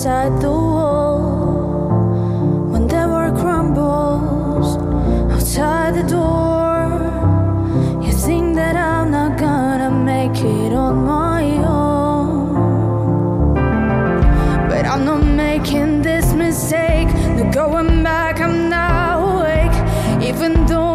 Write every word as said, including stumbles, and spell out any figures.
outside the wall, when there were crumbles outside the door. You think that I'm not gonna make it on my own, but I'm not making this mistake. No going back, I'm now awake, even though